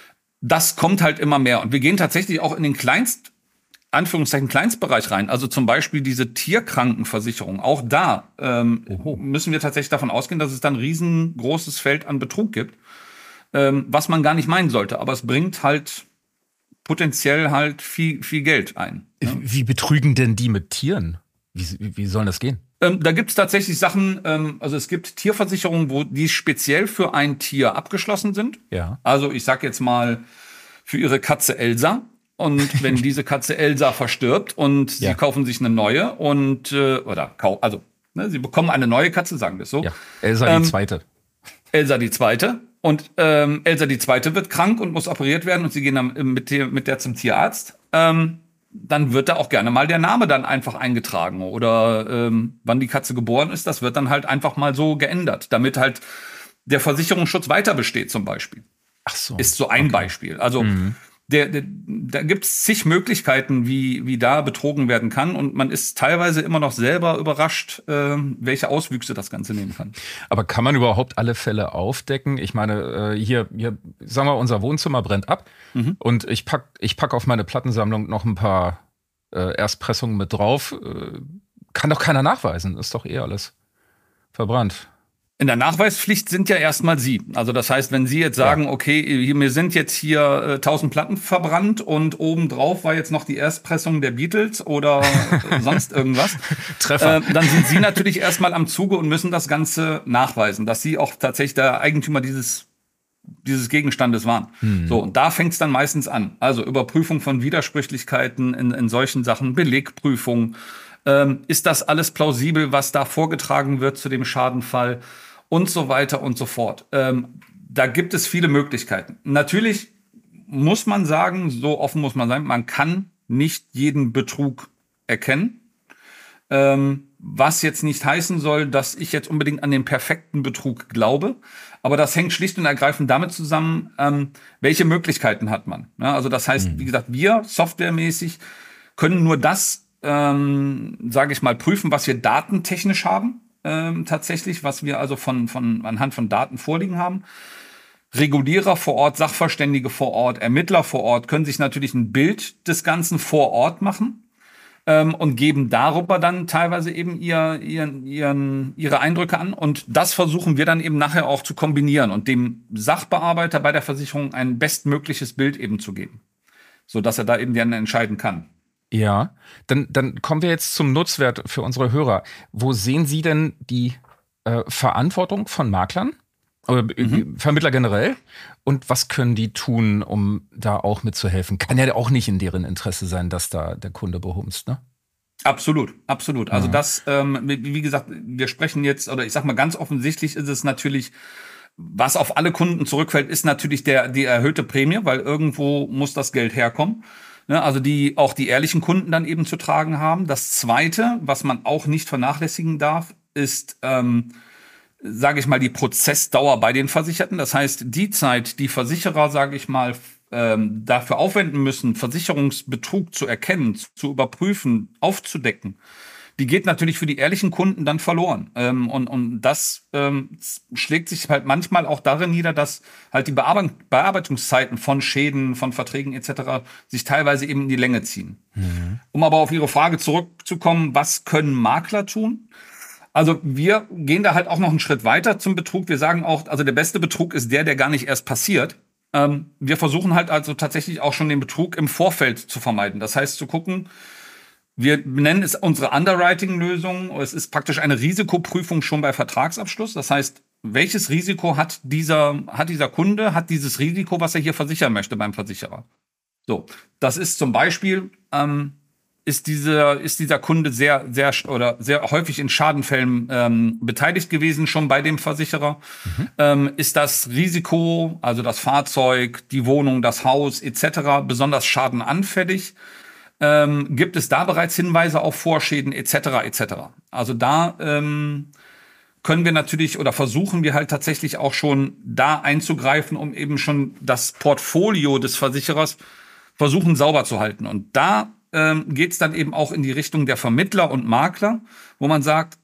Das kommt halt immer mehr. Und wir gehen tatsächlich auch in den Kleinst Anführungszeichen Kleinstbereich rein, also zum Beispiel diese Tierkrankenversicherung. Auch da ähm, müssen wir tatsächlich davon ausgehen, dass es dann ein riesengroßes Feld an Betrug gibt, ähm, was man gar nicht meinen sollte. Aber es bringt halt potenziell halt viel, viel Geld ein.
Ne? Wie betrügen denn die mit Tieren? Wie, wie soll das gehen?
Ähm, da gibt es tatsächlich Sachen, ähm, also es gibt Tierversicherungen, wo die speziell für ein Tier abgeschlossen sind.
Ja.
Also ich sag jetzt mal für ihre Katze Elsa. Und wenn diese Katze Elsa verstirbt und sie
ja.
kaufen sich eine neue und äh, oder kau also ne, sie bekommen eine neue Katze, sagen wir es so.
Ja. Elsa
ähm,
die zweite.
Elsa die zweite und ähm, Elsa die zweite wird krank und muss operiert werden und sie gehen dann mit der, mit der zum Tierarzt. Ähm, dann wird da auch gerne mal der Name dann einfach eingetragen oder ähm, wann die Katze geboren ist, das wird dann halt einfach mal so geändert, damit halt der Versicherungsschutz weiter besteht zum Beispiel.
Ach so.
Ist so ein okay. Beispiel. Also mhm. Der, der, da gibt es zig Möglichkeiten, wie, wie da betrogen werden kann. Und man ist teilweise immer noch selber überrascht, äh, welche Auswüchse das Ganze nehmen kann.
Aber kann man überhaupt alle Fälle aufdecken? Ich meine, äh, hier, hier, sagen wir, unser Wohnzimmer brennt ab. Mhm. Und ich pack, ich pack auf meine Plattensammlung noch ein paar äh, Erstpressungen mit drauf. Äh, kann doch keiner nachweisen. Ist doch eh alles verbrannt.
In der Nachweispflicht sind ja erstmal Sie. Also das heißt, wenn Sie jetzt sagen, ja. okay, mir sind jetzt hier äh, tausend Platten verbrannt und obendrauf war jetzt noch die Erstpressung der Beatles oder sonst irgendwas,
Treffer.
Äh, dann sind Sie natürlich erstmal am Zuge und müssen das Ganze nachweisen, dass Sie auch tatsächlich der Eigentümer dieses dieses Gegenstandes waren. Hm. So, und da fängt es dann meistens an. Also Überprüfung von Widersprüchlichkeiten in, in solchen Sachen, Belegprüfung. Ähm, ist das alles plausibel, was da vorgetragen wird zu dem Schadenfall? Und so weiter und so fort. Ähm, da gibt es viele Möglichkeiten. Natürlich muss man sagen, so offen muss man sein, man kann nicht jeden Betrug erkennen. Ähm, was jetzt nicht heißen soll, dass ich jetzt unbedingt an den perfekten Betrug glaube. Aber das hängt schlicht und ergreifend damit zusammen, ähm, welche Möglichkeiten hat man. Ja, also das heißt, mhm. wie gesagt, wir softwaremäßig können nur das, ähm, sage ich mal, prüfen, was wir datentechnisch haben. Ähm, tatsächlich, was wir also von, von, anhand von Daten vorliegen haben. Regulierer vor Ort, Sachverständige vor Ort, Ermittler vor Ort können sich natürlich ein Bild des Ganzen vor Ort machen ähm, und geben darüber dann teilweise eben ihr, ihren, ihren, ihre Eindrücke an. Und das versuchen wir dann eben nachher auch zu kombinieren und dem Sachbearbeiter bei der Versicherung ein bestmögliches Bild eben zu geben, sodass er da eben dann entscheiden kann.
Ja, dann, dann kommen wir jetzt zum Nutzwert für unsere Hörer. Wo sehen Sie denn die äh, Verantwortung von Maklern, oder mhm. Vermittler generell? Und was können die tun, um da auch mitzuhelfen? Kann ja auch nicht in deren Interesse sein, dass da der Kunde behumst, ne?
Absolut, absolut. Also ja. das, ähm, wie gesagt, wir sprechen jetzt, oder ich sag mal ganz offensichtlich ist es natürlich, was auf alle Kunden zurückfällt, ist natürlich der die erhöhte Prämie, weil irgendwo muss das Geld herkommen. Ne, also die auch die ehrlichen Kunden dann eben zu tragen haben. Das Zweite, was man auch nicht vernachlässigen darf, ist, ähm, sage ich mal, die Prozessdauer bei den Versicherten. Das heißt, die Zeit, die Versicherer, sage ich mal, ähm, dafür aufwenden müssen, Versicherungsbetrug zu erkennen, zu überprüfen, aufzudecken, die geht natürlich für die ehrlichen Kunden dann verloren. Ähm, und, und das ähm, schlägt sich halt manchmal auch darin nieder, dass halt die Bearbeit- Bearbeitungszeiten von Schäden, von Verträgen et cetera sich teilweise eben in die Länge ziehen. Mhm. Um aber auf Ihre Frage zurückzukommen, was können Makler tun? Also wir gehen da halt auch noch einen Schritt weiter zum Betrug. Wir sagen auch, also der beste Betrug ist der, der gar nicht erst passiert. Ähm, wir versuchen halt also tatsächlich auch schon den Betrug im Vorfeld zu vermeiden. Das heißt zu gucken, wir nennen es unsere Underwriting-Lösung. Es ist praktisch eine Risikoprüfung schon bei Vertragsabschluss. Das heißt, welches Risiko hat dieser, hat dieser Kunde, hat dieses Risiko, was er hier versichern möchte beim Versicherer? So, das ist zum Beispiel, ähm, ist dieser, ist dieser Kunde sehr, sehr oder sehr häufig in Schadenfällen ähm, beteiligt gewesen, schon bei dem Versicherer. Mhm. Ähm, ist das Risiko, also das Fahrzeug, die Wohnung, das Haus et cetera besonders schadenanfällig? Ähm, gibt es da bereits Hinweise auf Vorschäden et cetera et cetera. Also da ähm, können wir natürlich oder versuchen wir halt tatsächlich auch schon da einzugreifen, um eben schon das Portfolio des Versicherers versuchen sauber zu halten. Und da ähm, geht es dann eben auch in die Richtung der Vermittler und Makler, wo man sagt,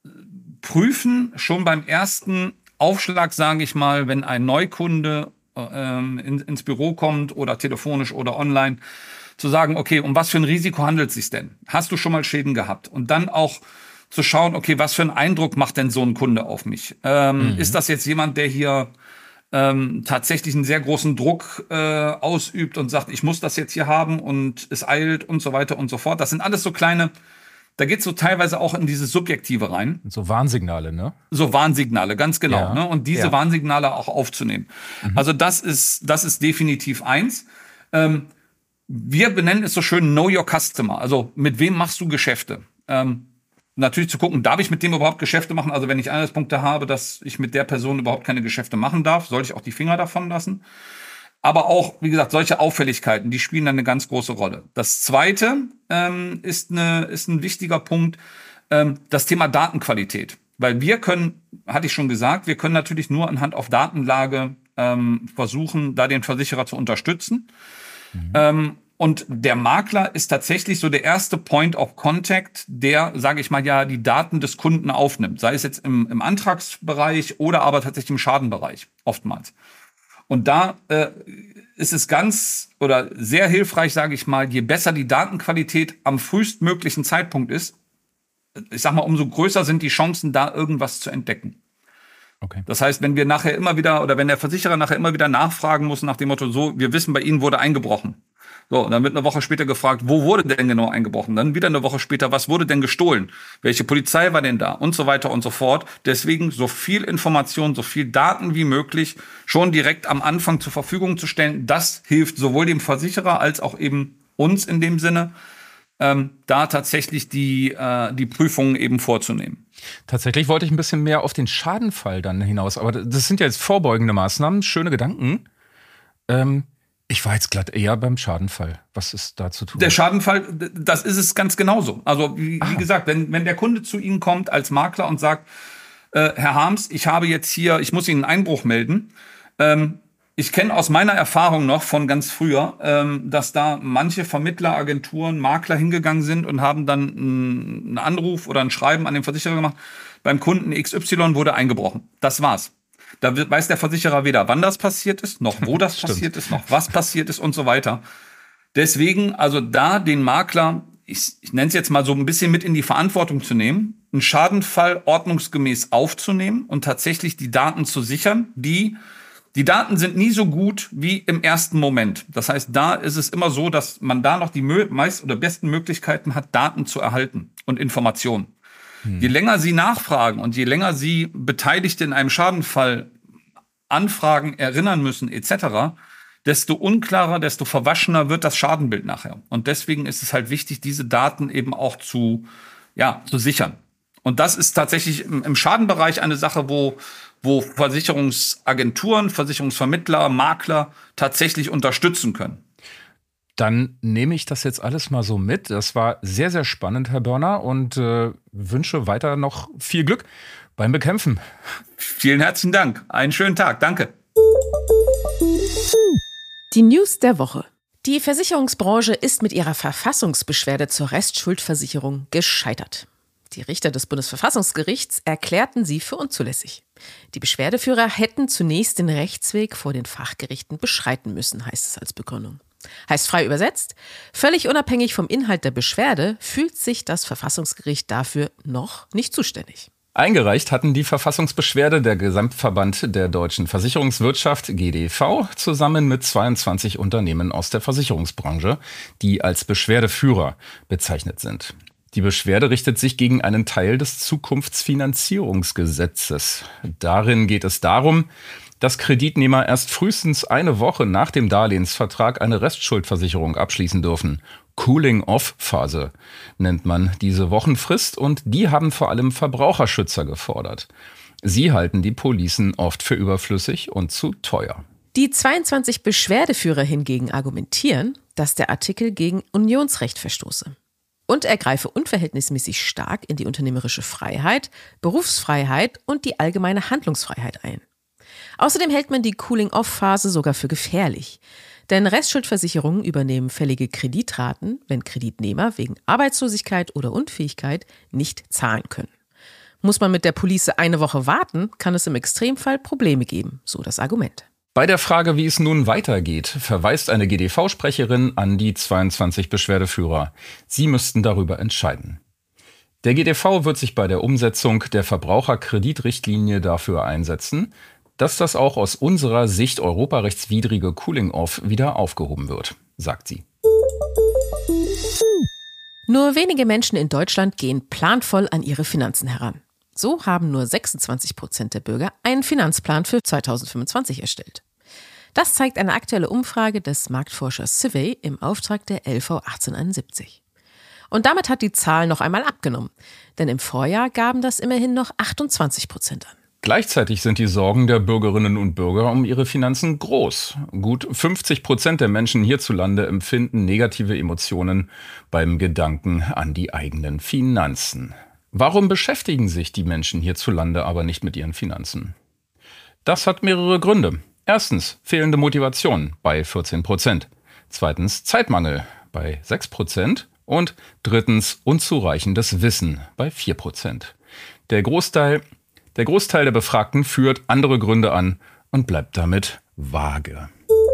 prüfen schon beim ersten Aufschlag, sage ich mal, wenn ein Neukunde ähm, in, ins Büro kommt oder telefonisch oder online, zu sagen, okay, um was für ein Risiko handelt es sich denn? Hast du schon mal Schäden gehabt? Und dann auch zu schauen, okay, was für einen Eindruck macht denn so ein Kunde auf mich? Ähm, mhm. Ist das jetzt jemand, der hier ähm, tatsächlich einen sehr großen Druck äh, ausübt und sagt, ich muss das jetzt hier haben und es eilt und so weiter und so fort? Das sind alles so kleine, da geht's so teilweise auch in dieses Subjektive rein.
So Warnsignale, ne?
So Warnsignale, ganz genau.
Ja.
Ne? Und diese
ja.
Warnsignale auch aufzunehmen. Mhm. Also das ist, das ist definitiv eins. Ähm, wir benennen es so schön Know Your Customer. Also mit wem machst du Geschäfte? Ähm, natürlich zu gucken, darf ich mit dem überhaupt Geschäfte machen? Also wenn ich Anhaltspunkte habe, dass ich mit der Person überhaupt keine Geschäfte machen darf, sollte ich auch die Finger davon lassen. Aber auch, wie gesagt, solche Auffälligkeiten, die spielen dann eine ganz große Rolle. Das Zweite ähm, ist, eine, ist ein wichtiger Punkt, ähm, das Thema Datenqualität. Weil wir können, hatte ich schon gesagt, wir können natürlich nur anhand auf Datenlage ähm, versuchen, da den Versicherer zu unterstützen. Mhm. Ähm, und der Makler ist tatsächlich so der erste Point of Contact, der, sage ich mal, ja die Daten des Kunden aufnimmt. Sei es jetzt im, im Antragsbereich oder aber tatsächlich im Schadenbereich, oftmals. Und da äh, ist es ganz oder sehr hilfreich, sage ich mal, je besser die Datenqualität am frühestmöglichen Zeitpunkt ist, ich sag mal, umso größer sind die Chancen, da irgendwas zu entdecken. Okay. Das heißt, wenn wir nachher immer wieder oder wenn der Versicherer nachher immer wieder nachfragen muss nach dem Motto, so, wir wissen, bei Ihnen wurde eingebrochen. So, dann wird eine Woche später gefragt, wo wurde denn genau eingebrochen? Dann wieder eine Woche später, was wurde denn gestohlen? Welche Polizei war denn da? Und so weiter und so fort. Deswegen so viel Information, so viel Daten wie möglich schon direkt am Anfang zur Verfügung zu stellen. Das hilft sowohl dem Versicherer als auch eben uns in dem Sinne, ähm, da tatsächlich die, äh, die Prüfungen eben vorzunehmen.
Tatsächlich wollte ich ein bisschen mehr auf den Schadenfall dann hinaus. Aber das sind ja jetzt vorbeugende Maßnahmen, schöne Gedanken. Ähm Ich war jetzt glatt eher beim Schadenfall. Was ist da zu tun?
Der Schadenfall, das ist es ganz genauso. Also wie, wie gesagt, wenn, wenn der Kunde zu Ihnen kommt als Makler und sagt, äh, Herr Harms, ich habe jetzt hier, ich muss Ihnen einen Einbruch melden. Ähm, ich kenne aus meiner Erfahrung noch von ganz früher, ähm, dass da manche Vermittleragenturen, Makler hingegangen sind und haben dann einen Anruf oder ein Schreiben an den Versicherer gemacht. Beim Kunden X Y wurde eingebrochen. Das war's. Da weiß der Versicherer weder, wann das passiert ist, noch wo das passiert ist, noch was passiert ist und so weiter. Deswegen, also da den Makler, ich, ich nenne es jetzt mal so ein bisschen mit in die Verantwortung zu nehmen, einen Schadenfall ordnungsgemäß aufzunehmen und tatsächlich die Daten zu sichern. Die, die Daten sind nie so gut wie im ersten Moment. Das heißt, da ist es immer so, dass man da noch die meist oder besten Möglichkeiten hat, Daten zu erhalten und Informationen. Hm. Je länger Sie nachfragen und je länger Sie Beteiligte in einem Schadenfall anfragen, erinnern müssen et cetera, desto unklarer, desto verwaschener wird das Schadenbild nachher. Und deswegen ist es halt wichtig, diese Daten eben auch zu, ja, zu sichern. Und das ist tatsächlich im, im Schadenbereich eine Sache, wo, wo Versicherungsagenturen, Versicherungsvermittler, Makler tatsächlich unterstützen können.
Dann nehme ich das jetzt alles mal so mit. Das war sehr, sehr spannend, Herr Börner, und äh, wünsche weiter noch viel Glück beim Bekämpfen.
Vielen herzlichen Dank. Einen schönen Tag. Danke.
Die News der Woche. Die Versicherungsbranche ist mit ihrer Verfassungsbeschwerde zur Restschuldversicherung gescheitert. Die Richter des Bundesverfassungsgerichts erklärten sie für unzulässig. Die Beschwerdeführer hätten zunächst den Rechtsweg vor den Fachgerichten beschreiten müssen, heißt es als Begründung. Heißt frei übersetzt, völlig unabhängig vom Inhalt der Beschwerde fühlt sich das Verfassungsgericht dafür noch nicht zuständig.
Eingereicht hatten die Verfassungsbeschwerde der Gesamtverband der deutschen Versicherungswirtschaft G D V zusammen mit zweiundzwanzig Unternehmen aus der Versicherungsbranche, die als Beschwerdeführer bezeichnet sind. Die Beschwerde richtet sich gegen einen Teil des Zukunftsfinanzierungsgesetzes. Darin geht es darum, dass Kreditnehmer erst frühestens eine Woche nach dem Darlehensvertrag eine Restschuldversicherung abschließen dürfen. Cooling-off-Phase nennt man diese Wochenfrist, und die haben vor allem Verbraucherschützer gefordert. Sie halten die Policen oft für überflüssig und zu teuer.
Die zweiundzwanzig Beschwerdeführer hingegen argumentieren, dass der Artikel gegen Unionsrecht verstoße. Und er greife unverhältnismäßig stark in die unternehmerische Freiheit, Berufsfreiheit und die allgemeine Handlungsfreiheit ein. Außerdem hält man die Cooling-off-Phase sogar für gefährlich. Denn Restschuldversicherungen übernehmen fällige Kreditraten, wenn Kreditnehmer wegen Arbeitslosigkeit oder Unfähigkeit nicht zahlen können. Muss man mit der Police eine Woche warten, kann es im Extremfall Probleme geben, so das Argument.
Bei der Frage, wie es nun weitergeht, verweist eine G D V-Sprecherin an die zweiundzwanzig Beschwerdeführer. Sie müssten darüber entscheiden. Der G D V wird sich bei der Umsetzung der Verbraucherkreditrichtlinie dafür einsetzen, dass das auch aus unserer Sicht europarechtswidrige Cooling-off wieder aufgehoben wird, sagt sie.
Nur wenige Menschen in Deutschland gehen planvoll an ihre Finanzen heran. So haben nur sechsundzwanzig Prozent der Bürger einen Finanzplan für zweitausendfünfundzwanzig erstellt. Das zeigt eine aktuelle Umfrage des Marktforschers Civey im Auftrag der L V achtzehnhunderteinundsiebzig. Und damit hat die Zahl noch einmal abgenommen, denn im Vorjahr gaben das immerhin noch achtundzwanzig Prozent an.
Gleichzeitig sind die Sorgen der Bürgerinnen und Bürger um ihre Finanzen groß. Gut fünfzig Prozent der Menschen hierzulande empfinden negative Emotionen beim Gedanken an die eigenen Finanzen. Warum beschäftigen sich die Menschen hierzulande aber nicht mit ihren Finanzen? Das hat mehrere Gründe. Erstens fehlende Motivation bei vierzehn Prozent. Zweitens Zeitmangel bei sechs Prozent. Und drittens unzureichendes Wissen bei vier Prozent. Der Großteil, der Großteil der Befragten führt andere Gründe an und bleibt damit vage.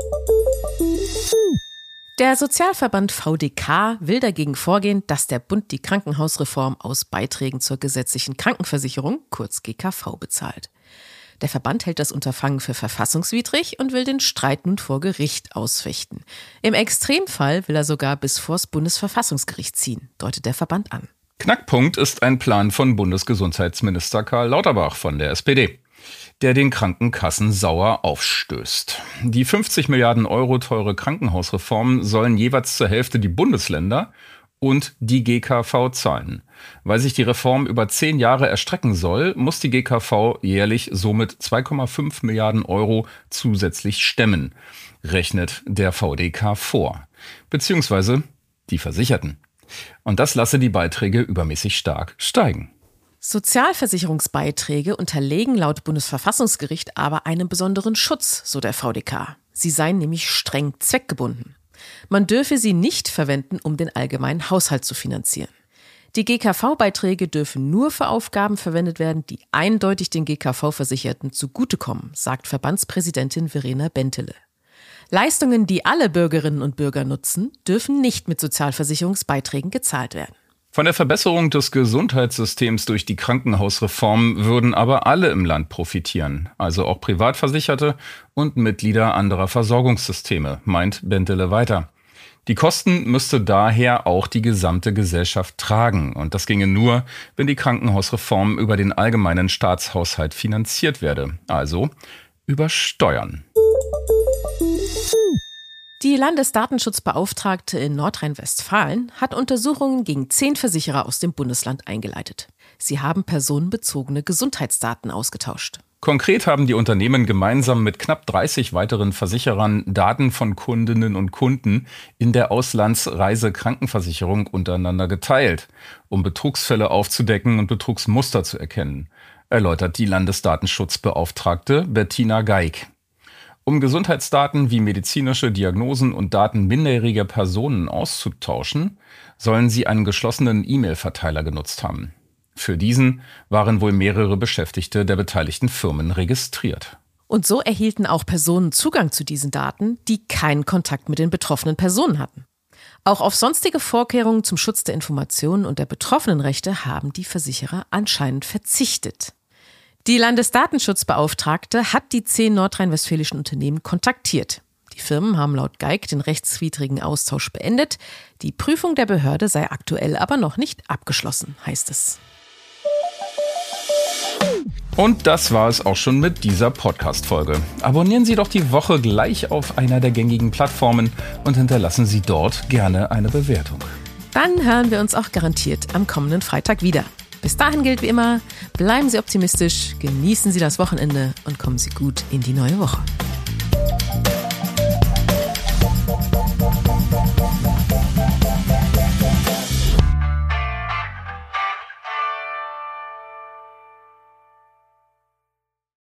Der Sozialverband V D K will dagegen vorgehen, dass der Bund die Krankenhausreform aus Beiträgen zur gesetzlichen Krankenversicherung, kurz G K V, bezahlt. Der Verband hält das Unterfangen für verfassungswidrig und will den Streit nun vor Gericht ausfechten. Im Extremfall will er sogar bis vors Bundesverfassungsgericht ziehen, deutet der Verband an.
Knackpunkt ist ein Plan von Bundesgesundheitsminister Karl Lauterbach von der S P D, der den Krankenkassen sauer aufstößt. Die fünfzig Milliarden Euro teure Krankenhausreform sollen jeweils zur Hälfte die Bundesländer und die G K V zahlen. Weil sich die Reform über zehn Jahre erstrecken soll, muss die G K V jährlich somit zwei Komma fünf Milliarden Euro zusätzlich stemmen, rechnet der V D K vor. Beziehungsweise die Versicherten. Und das lasse die Beiträge übermäßig stark steigen.
Sozialversicherungsbeiträge unterlegen laut Bundesverfassungsgericht aber einem besonderen Schutz, so der V D K. Sie seien nämlich streng zweckgebunden. Man dürfe sie nicht verwenden, um den allgemeinen Haushalt zu finanzieren. Die G K V-Beiträge dürfen nur für Aufgaben verwendet werden, die eindeutig den G K V-Versicherten zugutekommen, sagt Verbandspräsidentin Verena Bentele. Leistungen, die alle Bürgerinnen und Bürger nutzen, dürfen nicht mit Sozialversicherungsbeiträgen gezahlt werden.
Von der Verbesserung des Gesundheitssystems durch die Krankenhausreform würden aber alle im Land profitieren, also auch Privatversicherte und Mitglieder anderer Versorgungssysteme, meint Bentele weiter. Die Kosten müsste daher auch die gesamte Gesellschaft tragen. Und das ginge nur, wenn die Krankenhausreform über den allgemeinen Staatshaushalt finanziert werde, also über Steuern.
Die Landesdatenschutzbeauftragte in Nordrhein-Westfalen hat Untersuchungen gegen zehn Versicherer aus dem Bundesland eingeleitet. Sie haben personenbezogene Gesundheitsdaten ausgetauscht.
Konkret haben die Unternehmen gemeinsam mit knapp dreißig weiteren Versicherern Daten von Kundinnen und Kunden in der Auslandsreisekrankenversicherung untereinander geteilt, um Betrugsfälle aufzudecken und Betrugsmuster zu erkennen, erläutert die Landesdatenschutzbeauftragte Bettina Geig. Um Gesundheitsdaten wie medizinische Diagnosen und Daten minderjähriger Personen auszutauschen, sollen sie einen geschlossenen E-Mail-Verteiler genutzt haben. Für diesen waren wohl mehrere Beschäftigte der beteiligten Firmen registriert.
Und so erhielten auch Personen Zugang zu diesen Daten, die keinen Kontakt mit den betroffenen Personen hatten. Auch auf sonstige Vorkehrungen zum Schutz der Informationen und der Betroffenenrechte haben die Versicherer anscheinend verzichtet. Die Landesdatenschutzbeauftragte hat die zehn nordrhein-westfälischen Unternehmen kontaktiert. Die Firmen haben laut Geig den rechtswidrigen Austausch beendet. Die Prüfung der Behörde sei aktuell aber noch nicht abgeschlossen, heißt es.
Und das war es auch schon mit dieser Podcast-Folge. Abonnieren Sie doch die Woche gleich auf einer der gängigen Plattformen und hinterlassen Sie dort gerne eine Bewertung.
Dann hören wir uns auch garantiert am kommenden Freitag wieder. Bis dahin gilt wie immer, bleiben Sie optimistisch, genießen Sie das Wochenende und kommen Sie gut in die neue Woche.